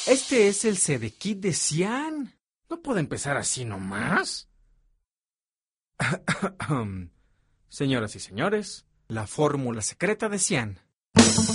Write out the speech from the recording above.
Este es el CD-Kit de Cian. No puede empezar así nomás. Señoras y señores, la fórmula secreta de Cian.